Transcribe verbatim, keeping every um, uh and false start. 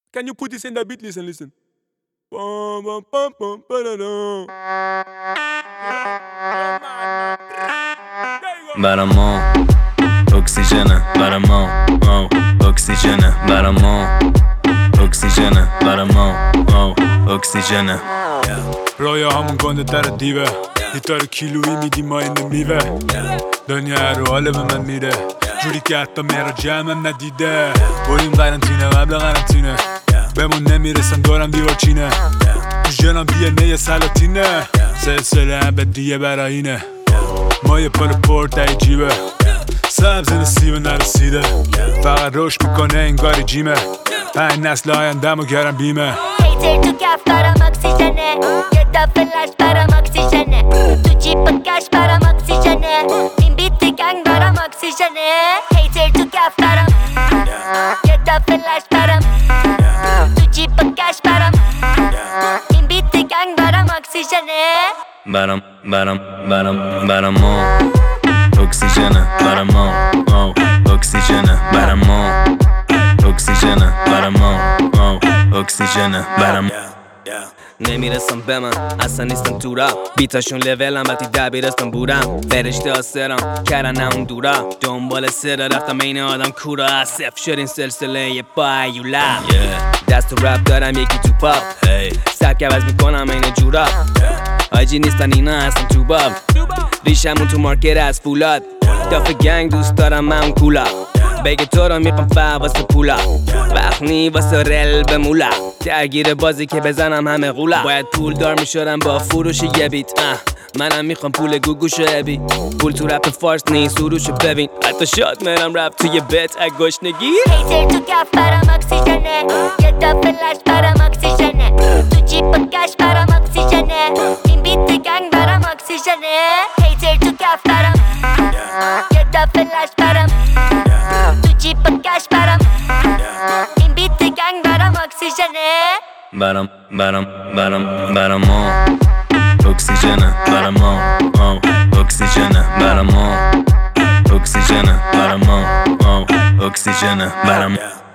Can you put this in the beat? Listen, listen. Bum, bum, bum, bum, ba-da-dum. برامون اکسیژنه برامون اکسیژنه برامون اکسیژنه برامون اکسیژنه رویا همون گنده در دیوه دیتار کیلویی میدی ما این میوه دنیا رو حاله به من میره جوری که حتی میرا جمعم ندیده بریم قرنطینه قبل قرنطینه بمون نمیرسن دورم دیوار چینه تو جنم دیه نه سلاطینه سلسله ابدیه براینه ما یه پل پورت ای جیبه سبز نصیبه نرسیده فقط رشد میکنه انگاری جیمه پنج نسل آیندم و گرم بیمه هیتر تو کف برام اکسیژنه یه تا فلش برام اکسیژنه تو جیب کش برام اکسیژنه این بیت گنگ برام اکسیژنه هیتر تو کف برام یه تا فلش برام تو جیب کش برام این بیت گنگ برام اکسیژنه برام برام برام برامون اکسیژنه برامون اکسیژنه برامون اکسیژنه برامون اکسیژنه برامون نمیرسم به من اصلا نیستم تو را بیتاشون لولم وقتی دبیرستان بودم فرشته آسرم کردن اون دورا دنبال سر رفتم این آدم کورا صف شد این سلسله یه بایولا دست تو رپ دارم یکی تو پاپ سبک عوض میکنم این جورا آجی نیستن اینا هستم تو باب ریشمون تو مارکت از فولاد داف گنگ دوست دارم من کولا بگه تو رو میخوام فا واسه پولا وقت نی واسه رل به مولا درگیر بازی که بزنم همه غولا باید پول دار میشدم با فروش یه بیت منم میخوام پول گوگوشو ابی پول تو رپ فارس نیست سروشو ببین حتی شاد میرم رپ توی بیت اگشنگی هیتر تو کف برام اکسیژنه یه تا فلش برام اکسیژنه تو جیب کش برام اکسیژنه این بیت گنگ برام اکسیژنه هیتر تو کف برام یه تا فلش برام تو جیب کش برام این بیت گنگ برام اکسیژنه برام برام برام برامون اکسیژنه برامون اکسیژنه برامون اکسیژنه برامون اکسیژنه برامون